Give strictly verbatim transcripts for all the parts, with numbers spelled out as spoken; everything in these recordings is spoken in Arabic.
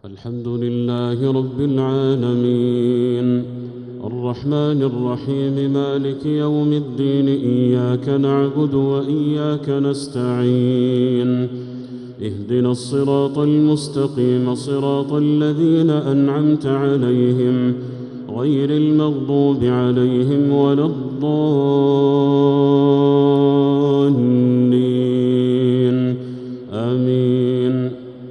الحمد لله رب العالمين الرحمن الرحيم مالك يوم الدين إياك نعبد وإياك نستعين اهدنا الصراط المستقيم صراط الذين أنعمت عليهم غير المغضوب عليهم ولا الضالين آمين.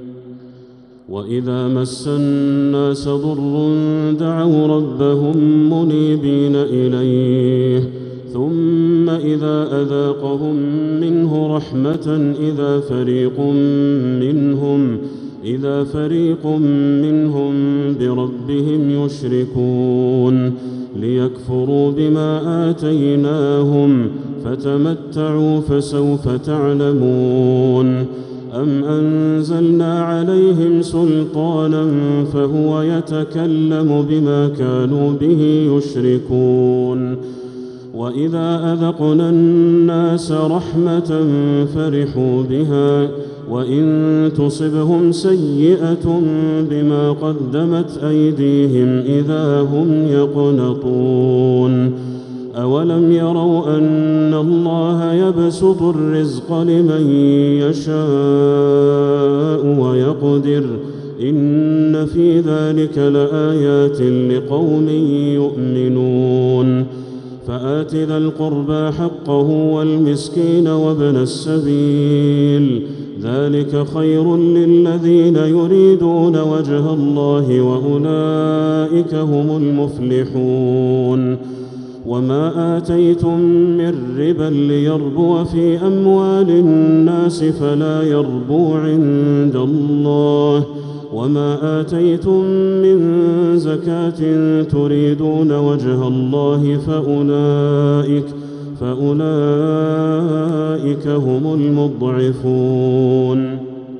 وإذا مس الناس ضر دعوا ربهم منيبين إليه ثم إذا أذاقهم منه رحمة إذا فريق منهم إذا فريق منهم بربهم يشركون ليكفروا بما آتيناهم فتمتعوا فسوف تعلمون. أم أنزلنا عليهم سلطانا فهو يتكلم بما كانوا به يشركون. وإذا أذقنا الناس رحمة فرحوا بها وإن تصبهم سيئة بما قدمت أيديهم إذا هم يقنطون. أولم يروا أن الله يبسط الرزق لمن يشاء ويقدر إن في ذلك لآيات لقوم يؤمنون. فآت ذا القربى حقه والمسكين وابن السبيل ذلك خير للذين يريدون وجه الله وأولئك هم المفلحون. وما آتيتم من ربا ليربو في أموال الناس فلا يربو عند الله وما آتيتم من زكاة تريدون وجه الله فأولئك فأولئك هم المضعفون.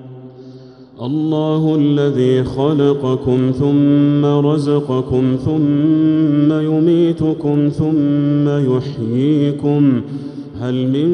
الله الذي خلقكم ثم رزقكم ثم يميتكم ثم يحييكم هل من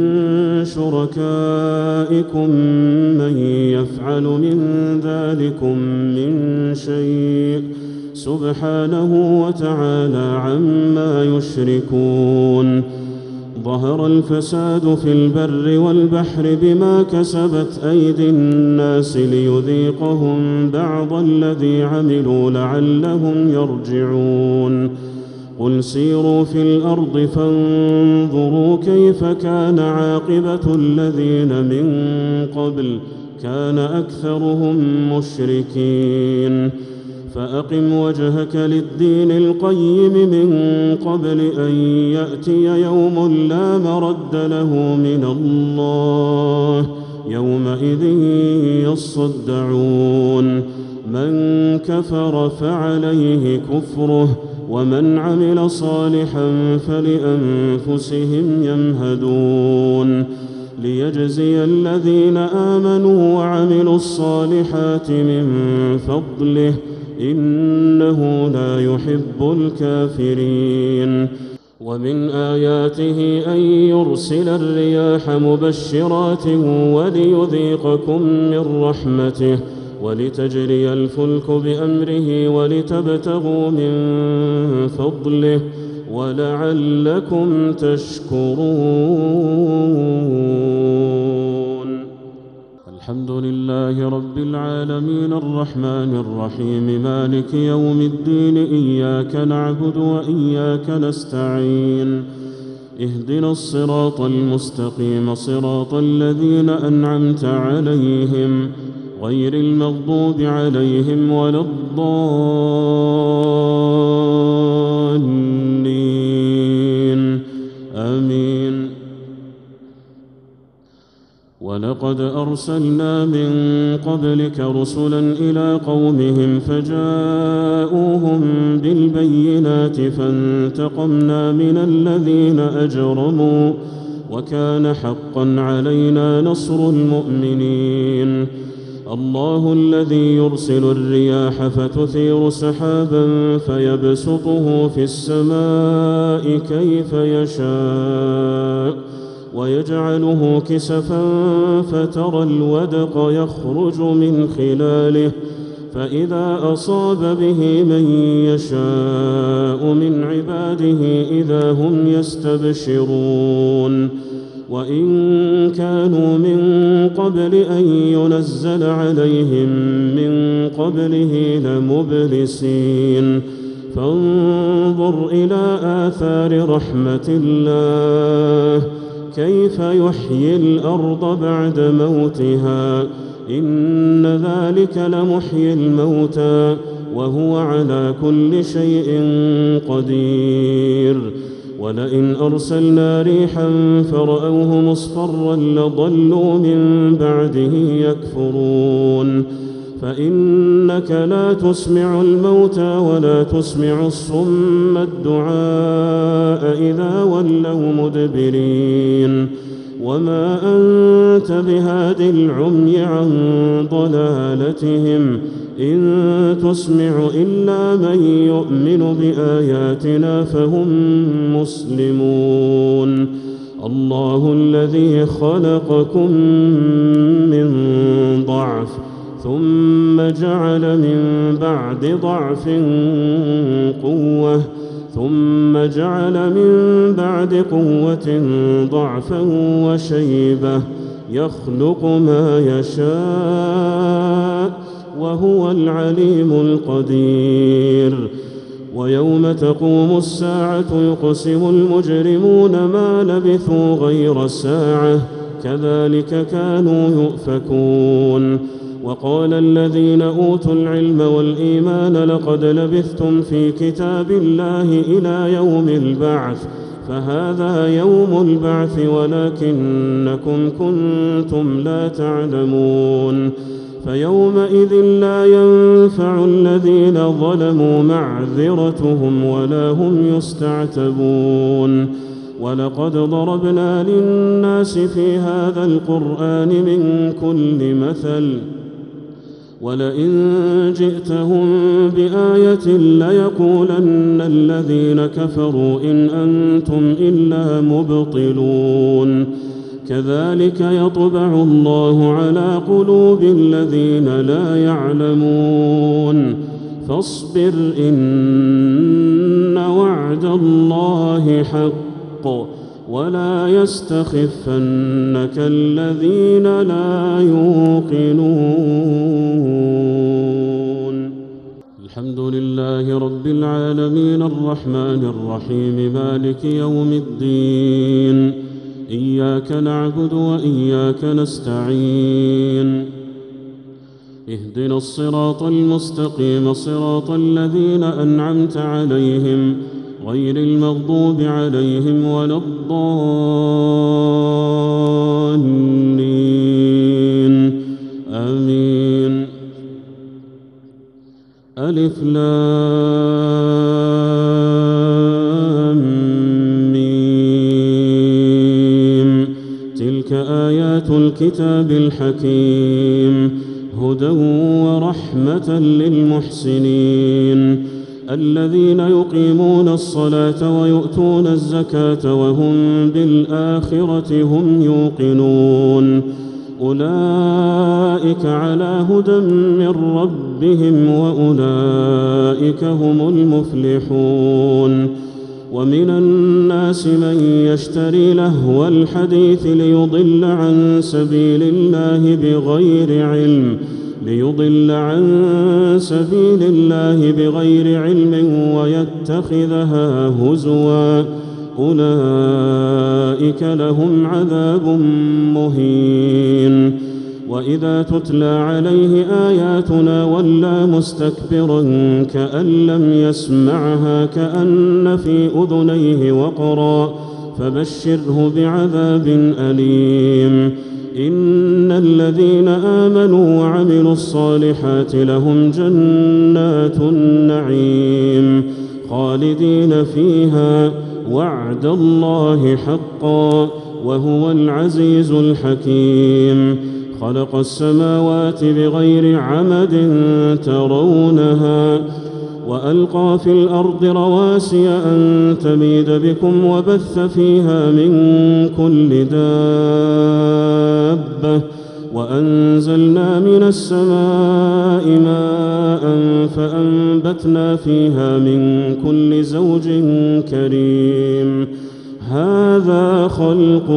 شركائكم من يفعل من ذلكم من شيء سبحانه وتعالى عما يشركون. ظهر الفساد في البر والبحر بما كسبت أيدي الناس ليذيقهم بعض الذي عملوا لعلهم يرجعون. قل سيروا في الأرض فانظروا كيف كان عاقبة الذين من قبل كان أكثرهم مشركين. فأقم وجهك للدين القيم من قبل أن يأتي يوم لا مرد له من الله يومئذ يصدعون. من كفر فعليه كفره ومن عمل صالحا فلأنفسهم يمهدون. ليجزي الذين آمنوا وعملوا الصالحات من فضله إنه لا يحب الكافرين. ومن آياته أن يرسل الرياح مبشرات وليذيقكم من رحمته ولتجري الفلك بأمره ولتبتغوا من فضله ولعلكم تشكرون. الحمد لله رب العالمين الرحمن الرحيم مالك يوم الدين إياك نعبد وإياك نستعين اهدنا الصراط المستقيم صراط الذين أنعمت عليهم غير المغضوب عليهم ولا الضالين آمين. ولقد أرسلنا من قبلك رسلا إلى قومهم فجاءوهم بالبينات فانتقمنا من الذين أجرموا وكان حقا علينا نصر المؤمنين. الله الذي يرسل الرياح فتثير سحابا فيبسطه في السماء كيف يشاء ويجعله كسفا فترى الودق يخرج من خلاله فإذا أصاب به من يشاء من عباده إذا هم يستبشرون وإن كانوا من قبل أن ينزل عليهم من قبله لمبلسين فانظر إلى آثار رحمة الله كيف يحيي الأرض بعد موتها إن ذلك لمحيي الموتى وهو على كل شيء قدير ولئن أرسلنا ريحا فرأوه مصفرا لظلوا من بعده يكفرون فإنك لا تسمع الموتى ولا تسمع الصم الدعاء إذا ولوا مدبرين وما أنت بهاد العمي عن ضلالتهم إن تسمع إلا من يؤمن بآياتنا فهم مسلمون الله الذي خلقكم من ضعف ثم جعل من بعد ضعف قوة ثم جعل من بعد قوة ضعفا وشيبة يخلق ما يشاء وهو العليم القدير ويوم تقوم الساعة يقسم المجرمون ما لبثوا غير ساعة كذلك كانوا يؤفكون وقال الذين أوتوا العلم والإيمان لقد لبثتم في كتاب الله إلى يوم البعث فهذا يوم البعث ولكنكم كنتم لا تعلمون فيومئذ لا ينفع الذين ظلموا معذرتهم ولا هم يستعتبون ولقد ضربنا للناس في هذا القرآن من كل مثل ولئن جئتهم بآية ليقولن الذين كفروا إن أنتم إلا مبطلون كذلك يطبع الله على قلوب الذين لا يعلمون فاصبر إن وعد الله حق ولا يستخفنك الذين لا يوقنون الحمد لله رب العالمين الرحمن الرحيم مالك يوم الدين إياك نعبد وإياك نستعين اهدنا الصراط المستقيم صراط الذين أنعمت عليهم غير المغضوب عليهم ولا الضالين آمين ألف لام ميم تلك آيات الكتاب الحكيم هدى ورحمة للمحسنين الذين يقيمون الصلاة ويؤتون الزكاة وهم بالآخرة هم يوقنون أولئك على هدى من ربهم وأولئك هم المفلحون ومن الناس من يشتري لهو الحديث ليضل عن سبيل الله بغير علم ليضل عن سبيل الله بغير علم ويتخذها هزوا أولئك لهم عذاب مهين وإذا تتلى عليه آياتنا ولى مستكبرا كأن لم يسمعها كأن في أذنيه وقرا فبشره بعذاب أليم إن الذين آمنوا وعملوا الصالحات لهم جنات النعيم خالدين فيها وعد الله حقا وهو العزيز الحكيم خلق السماوات بغير عمد ترونها وألقى في الأرض رواسي أن تميد بكم وبث فيها من كل دابة وأنزلنا من السماء ماء فأنبتنا فيها من كل زوج كريم هذا خلق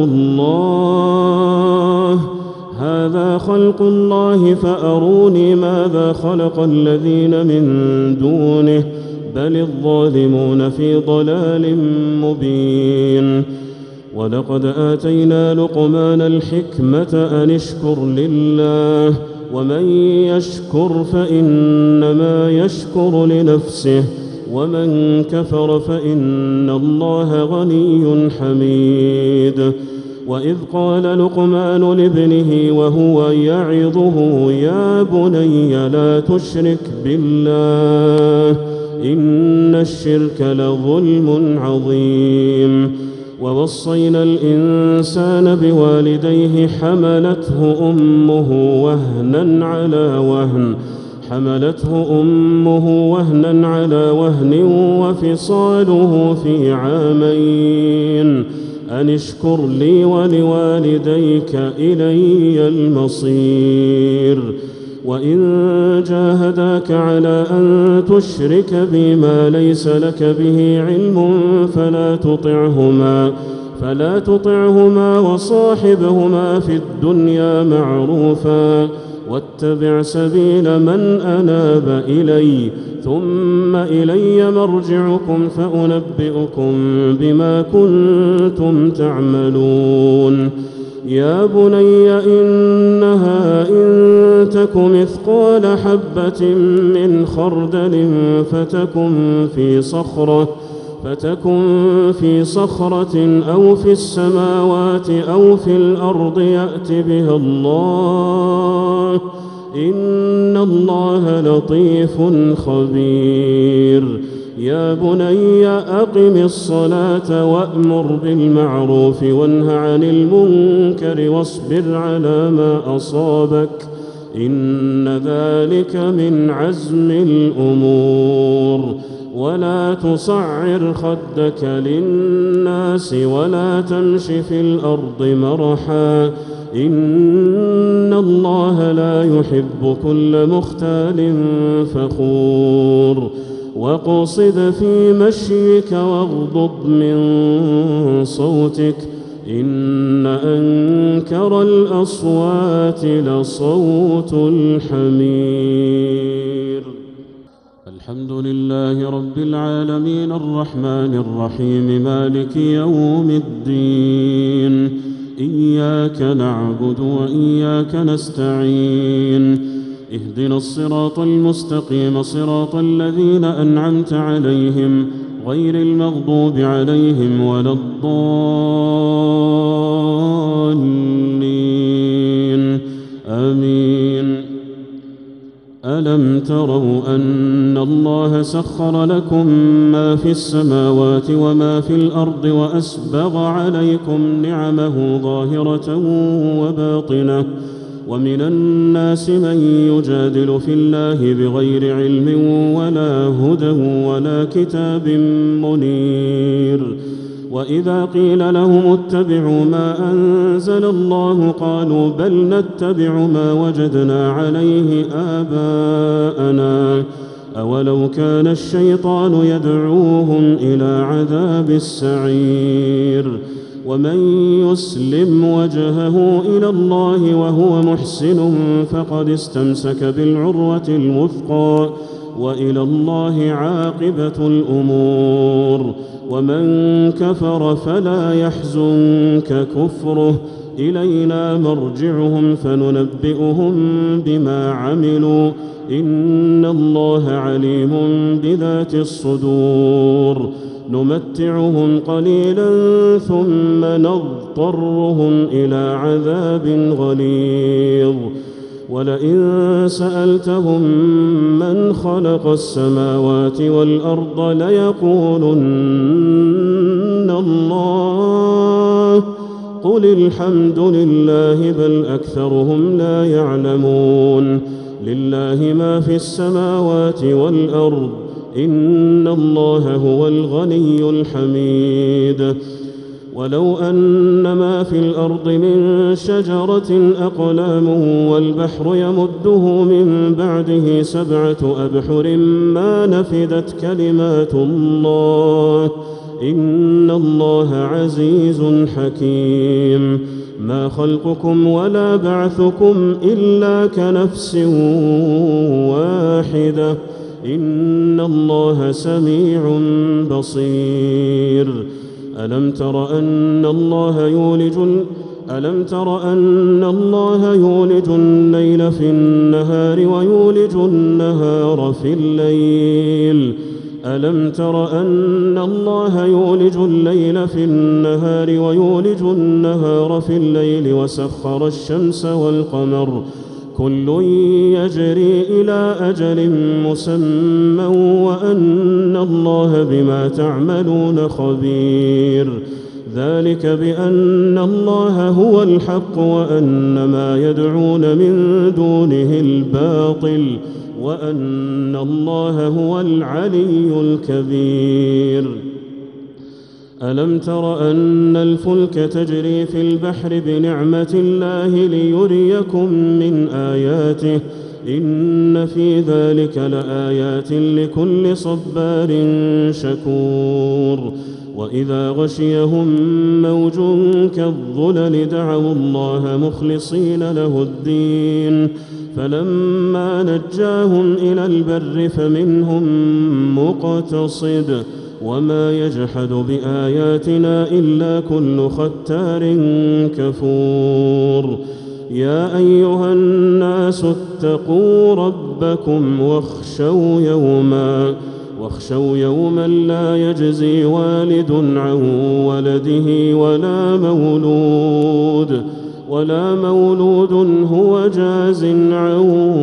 الله هذا خلق الله فأروني ماذا خلق الذين من دونه بل الظالمون في ضلال مبين ولقد آتينا لقمان الحكمة أن اشكر لله ومن يشكر فإنما يشكر لنفسه ومن كفر فإن الله غني حميد وإذ قال لقمان لابنه وهو يعظه يا بني لا تشرك بالله إن الشرك لظلم عظيم ووصينا الإنسان بوالديه حملته أمه وهنا على وهن حملته أمه وهنا على وهن وفصاله في عامين أن اشكر لي ولوالديك إلي المصير وإن جاهداك على أن تشرك بي ما ليس لك به علم فلا تطعهما فلا تطعهما وصاحبهما في الدنيا معروفا واتبع سبيل من أناب إلي ثم إلي مرجعكم فأنبئكم بما كنتم تعملون يا بني إنها إن تك مثقال حبة من خردل فتكن في صخرة فتكن في صخرة أو في السماوات أو في الأرض يأت بها الله إن الله لطيف خبير يا بني أقم الصلاة وأمر بالمعروف وانه عن المنكر واصبر على ما أصابك إن ذلك من عزم الأمور ولا تصعر خدك للناس ولا تمش في الأرض مرحا إن الله لا يحب كل مختال فخور واقصد في مشيك واغضض من صوتك إن أنكر الأصوات لصوت الحمير الحمد لله رب العالمين الرحمن الرحيم مالك يوم الدين إياك نعبد وإياك نستعين اهدنا الصراط المستقيم صراط الذين أنعمت عليهم غير المغضوب عليهم ولا الضالين آمين ألم تروا أن الله سخر لكم ما في السماوات وما في الأرض وأسبغ عليكم نعمه ظاهرة وباطنة ومن الناس من يجادل في الله بغير علم ولا هدى ولا كتاب منير وإذا قيل لهم اتبعوا ما أنزل الله قالوا بل نتبع ما وجدنا عليه آباءنا أولو كان الشيطان يدعوهم إلى عذاب السعير ومن يسلم وجهه إلى الله وهو محسن فقد استمسك بالعروة الوثقى وإلى الله عاقبة الأمور ومن كفر فلا يحزنك كفره إلينا مرجعهم فننبئهم بما عملوا إن الله عليم بذات الصدور نمتعهم قليلا ثم نضطرهم إلى عذاب غليظ ولئن سألتهم من خلق السماوات والأرض ليقولن الله قل الحمد لله بل أكثرهم لا يعلمون لله ما في السماوات والأرض إن الله هو الغني الحميد ولو أن ما في الأرض من شجرة أقلام والبحر يمده من بعده سبعة أبحر ما نفدت كلمات الله إن الله عزيز حكيم. ما خلقكم ولا بعثكم إلا كنفس واحدة إن الله سميع بصير. ألم تر أن الله يولج ألم تر أن الله يولج الليل في النهار ويولج النهار في الليل ألم تر أن الله يولج الليل في النهار ويولج النهار في الليل وسخر الشمس والقمر كل يجري إلى أجل مسمى وأن الله بما تعملون خبير. ذلك بأن الله هو الحق وأن ما يدعون من دونه الباطل وأن الله هو العلي الكبير. ألم تر أن الفلك تجري في البحر بنعمة الله ليريكم من آياته إن في ذلك لآيات لكل صبار شكور. وإذا غشيهم موج كالظلل دعوا الله مخلصين له الدين فلما نجاهم إلى البر فمنهم مقتصد وما يجحد بآياتنا إلا كل ختار كفور. يا أيها الناس اتقوا ربكم واخشوا يوما واخشوا يوما لا يجزي والد عن ولده ولا مولود ولا مولود هو جاز عن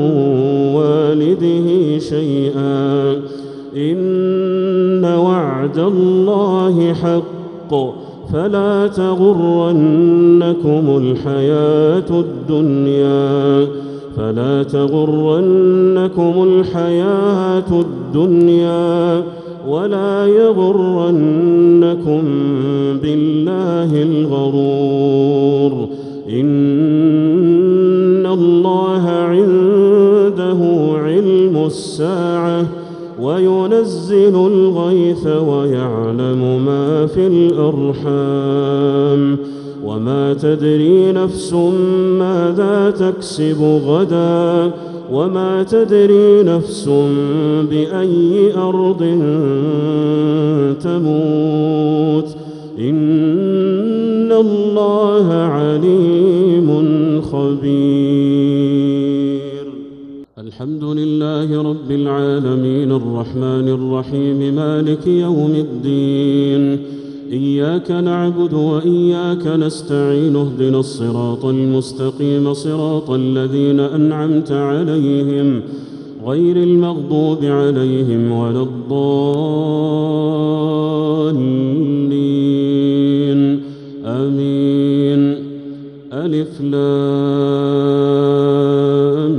والده شيئا إن وعد الله حق فلا تغرنكم الحياة الدنيا فلا تغرنكم الحياة الدنيا ولا يغرنكم بالله الغرور. إن الله عنده علم الساعة وينزل الغيث ويعلم ما في الأرحام وما تدري نفس ماذا تكسب غدا وما تدري نفس بأي أرض تموت إن الله عليم خبير. الحمد لله رب العالمين الرحمن الرحيم مالك يوم الدين إياك نعبد وإياك نستعين اهدنا الصراط المستقيم صراط الذين أنعمت عليهم غير المغضوب عليهم ولا الضالين آمين. ألف لام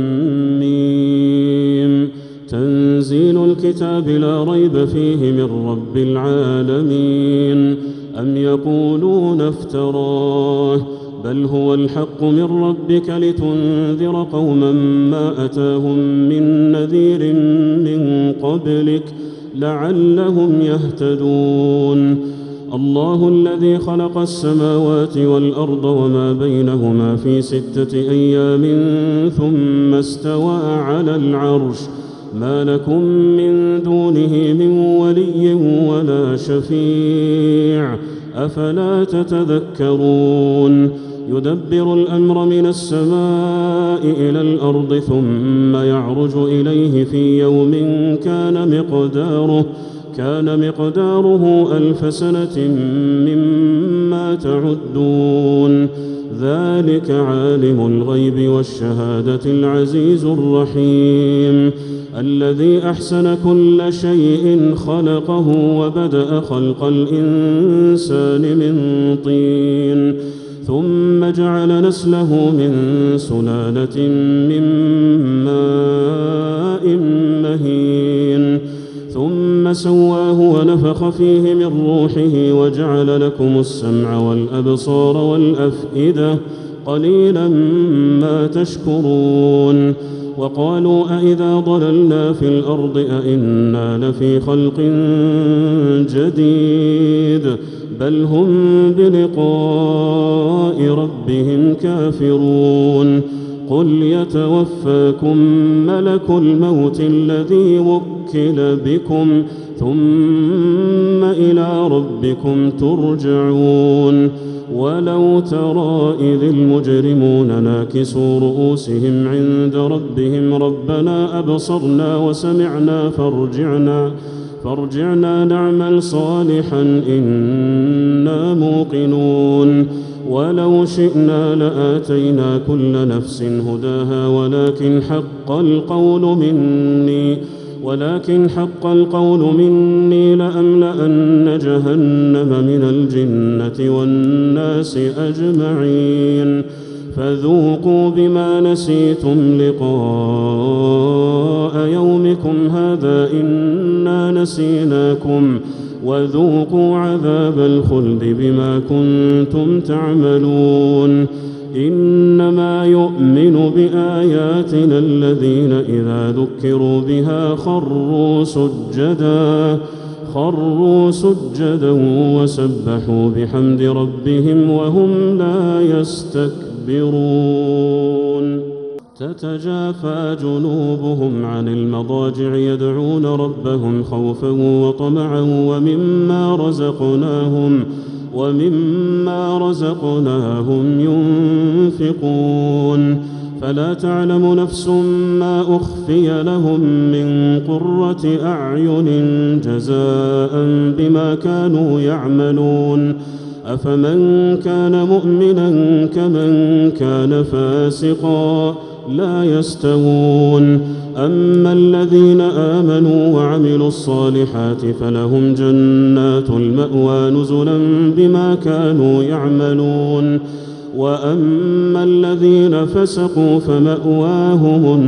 ميم تنزيل الكتاب لا ريب فيه من رب العالمين. أم يقولون افتراه بل هو الحق من ربك لتنذر قوما ما أتاهم من نذير من قبلك لعلهم يهتدون. الله الذي خلق السماوات والأرض وما بينهما في ستة أيام ثم استوى على العرش ما لكم من دونه من ولي ولا شفيع أفلا تتذكرون. يدبر الأمر من السماء إلى الأرض ثم يعرج إليه في يوم كان مقداره كان مقداره ألف سنة مما تعدون. ذلك عالم الغيب والشهادة العزيز الرحيم الذي أحسن كل شيء خلقه وبدأ خلق الإنسان من طين ثم جعل نسله من سلالة من ماء مهين ثم ثم سواه ونفخ فيه من روحه وجعل لكم السمع والأبصار والأفئدة قليلا ما تشكرون. وقالوا أإذا ضللنا في الأرض أإنا لفي خلق جديد بل هم بلقاء ربهم كافرون. قل يتوفاكم ملك الموت الذي وكل بكم ثم إلى ربكم ترجعون. ولو ترى إذ المجرمون ناكسوا رؤوسهم عند ربهم ربنا أبصرنا وسمعنا فارجعنا فارجعنا نعمل صالحا إنا موقنون. ولو شئنا لآتينا كل نفس هداها ولكن حق القول مني ولكن حق القول مني لأملأن جهنم من الجنة والناس أجمعين. فذوقوا بما نسيتم لقاء يومكم هذا إنا نسيناكم وذوقوا عذاب الخلد بما كنتم تعملون. إنما يؤمن بآياتنا الذين إذا ذكروا بها خروا سجدا خروا سجدا وسبحوا بحمد ربهم وهم لا يستكبرون. تتجافى جنوبهم عن المضاجع يدعون ربهم خوفا وطمعا ومما رزقناهم ومما رزقناهم ينفقون. فلا تعلم نفس ما أخفي لهم من قرة أعين جزاء بما كانوا يعملون. أفمن كان مؤمنا كمن كان فاسقا لا يستوون. أما الذين آمنوا وعملوا الصالحات فلهم جنات المأوى نزلا بما كانوا يعملون. وأما الذين فسقوا فمأواهم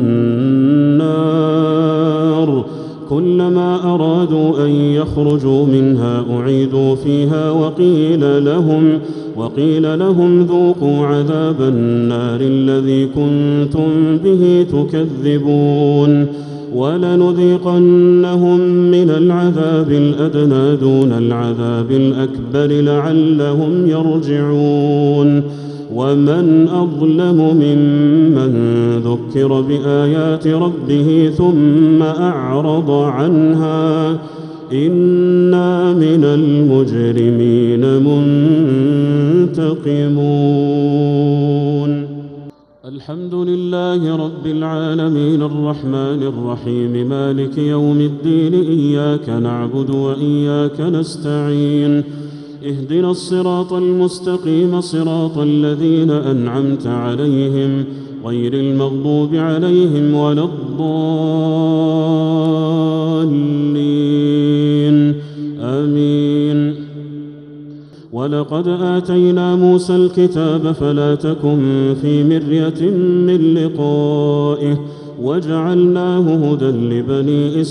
النار كلما أرادوا أن يخرجوا منها أعيدوا فيها وقيل لهم وقيل لهم ذوقوا عذاب النار الذي كنتم به تكذبون. ولنذيقنهم من العذاب الأدنى دون العذاب الأكبر لعلهم يرجعون. ومن أظلم ممن ذكر بآيات ربه ثم أعرض عنها إنا من المجرمين منتقمون. الحمد لله رب العالمين الرحمن الرحيم مالك يوم الدين إياك نعبد وإياك نستعين اهدنا الصراط المستقيم صراط الذين أنعمت عليهم غير المغضوب عليهم ولا الضالين آمين. ولقد آتينا موسى الكتاب فلا تكن في مرية من لقائه وجعلناه هدى لبني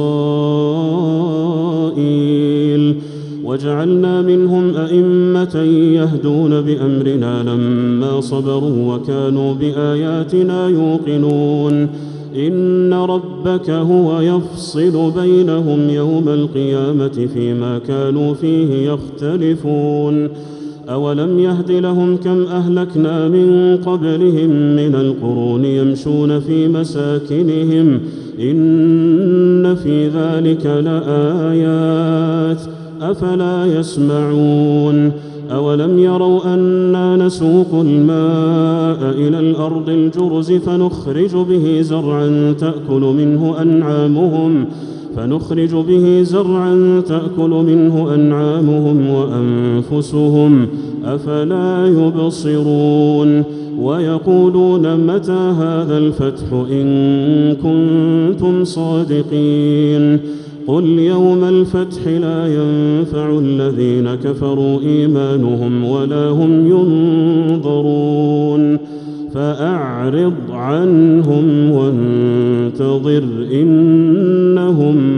إسرائيل وجعلنا منهم أئمة يهدون بأمرنا لما صبروا وكانوا بآياتنا يوقنون. إن ربك هو يفصل بينهم يوم القيامة فيما كانوا فيه يختلفون. أولم يهد لهم كم أهلكنا من قبلهم من القرون يمشون في مساكنهم إن في ذلك لآيات أفلا يسمعون. أولم يروا أنا نسوق الماء إلى الأرض الجرز فنخرج به زرعا تأكل منه أنعامهم فنخرج به زرعا تأكل منه أنعامهم وأنفسهم أفلا يبصرون. ويقولون متى هذا الفتح إن كنتم صادقين. قل يوم الفتح لا ينفع الذين كفروا إيمانهم ولا هم ينظرون. فأعرض عنهم وانتظر إنهم